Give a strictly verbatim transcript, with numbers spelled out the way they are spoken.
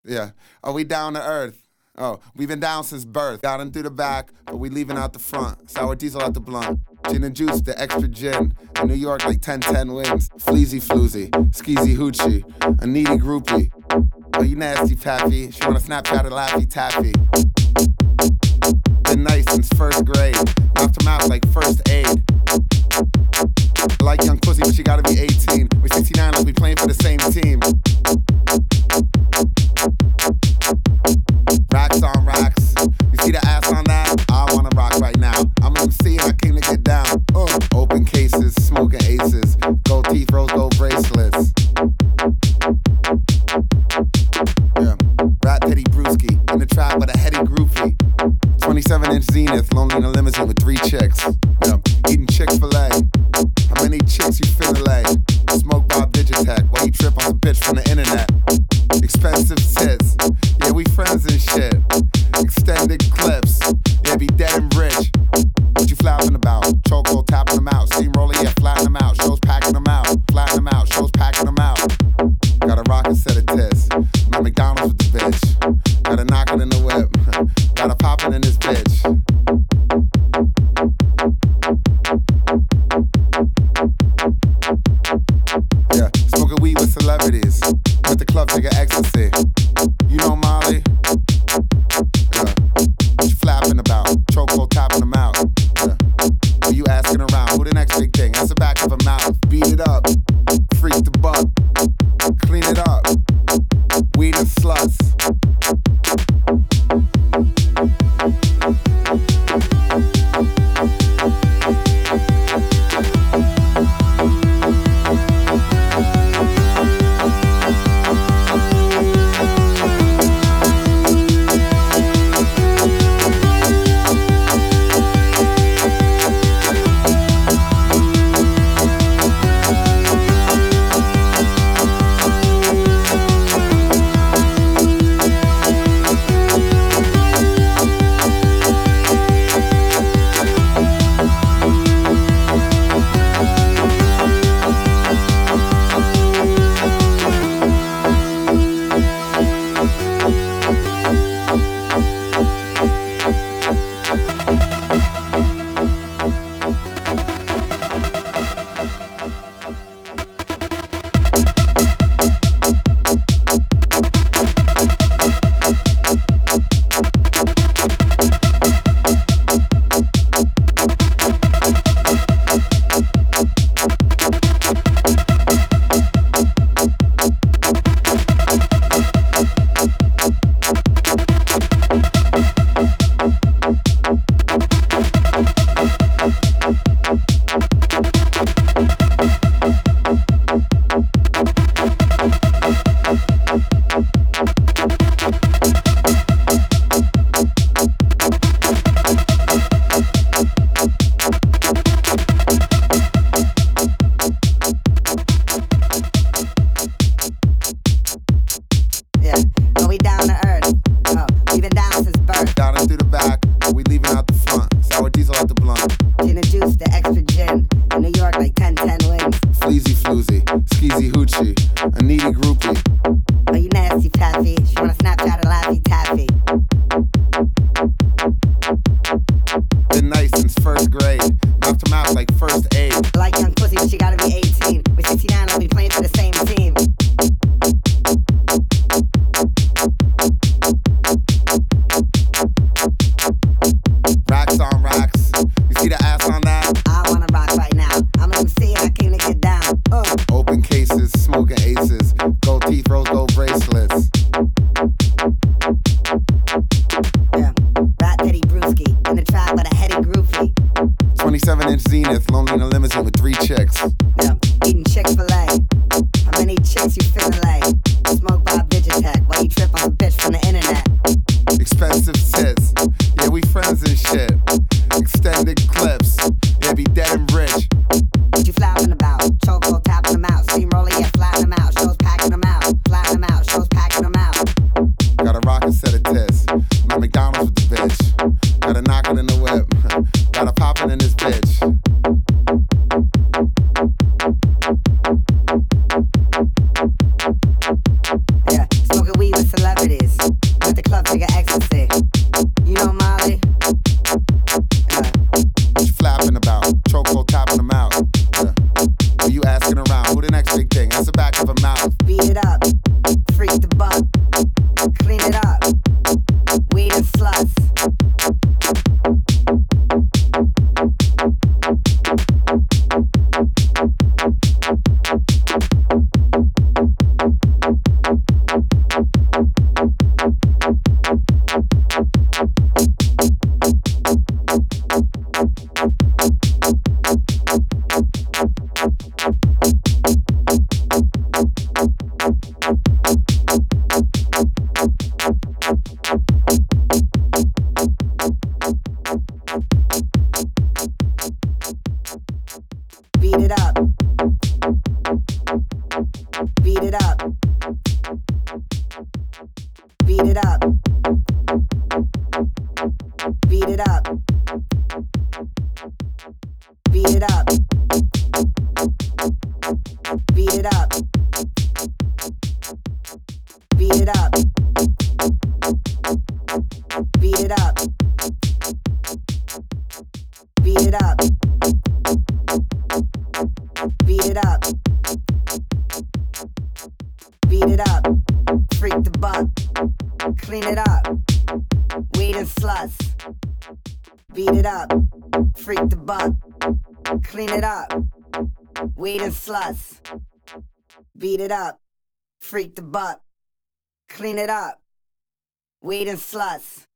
Yeah. Are we down to earth? Oh, we've been down since birth. Down and through the back, but we leaving out the front. Sour diesel out the blunt. Gin and juice, the extra gin. In New York, like ten ten wings. Fleazy floozy, skeezy hoochie. A needy groupie. Oh, you nasty pappy. She wanna Snapchat a laffy taffy. Been nice since first grade. Mouth to mouth like first aid. I like young pussy, but she gotta be eighteen. We're sixty-nine like we playing for the same team. Racks on racks. You see the ass on that? I wanna rock right now. I'm an M C and I came to get down. Uh. Open cases, smoking aces. Gold teeth, rose gold bracelets. Yeah. Rat Teddy Brewski. In the trap with a heady groupie. twenty-seven inch Zenith, lonely in a limousine with three chicks. Yeah. Eating Chick-fil-A. How many chicks you finna lay? Smoke Bob Digitech while you trip on some bitch from the internet. Expensive tits. Yeah, we friends and shit. Extended clips. Yeah, be dead and rich. What you flapping about? Choco tapping them out. Steamroller, yeah, flatten them out. Shows packing them out. Flatten them out. Shows packing them out. Got a rocket set of tits. My McDonald's with the bitch. Got a knock it in the whip. Got a poppin' in this bitch. Yeah, smoking weed with celebrities. With the club taking ecstasy. You know Molly? Yeah. What you flapping about? Choco tapping them out. Yeah. Who you asking around? Who the next big thing? That's the back of a mouth. Beat it up. Freak the buck. Clean it up. Weed and sluts. Clean it up. Weed and sluts. Beat it up. Beat it up. Beat it up. Beat it up. Beat it up. Beat it up. Beat it up. Beat it up. Beat it up. Beat it up. Beat it up. Freak the buck. Clean it up. Weed and sluts. Beat it up. Freak the buck. Clean it up. Weed and sluts. Beat it up. Freak the buck. Clean it up. Weed and sluts.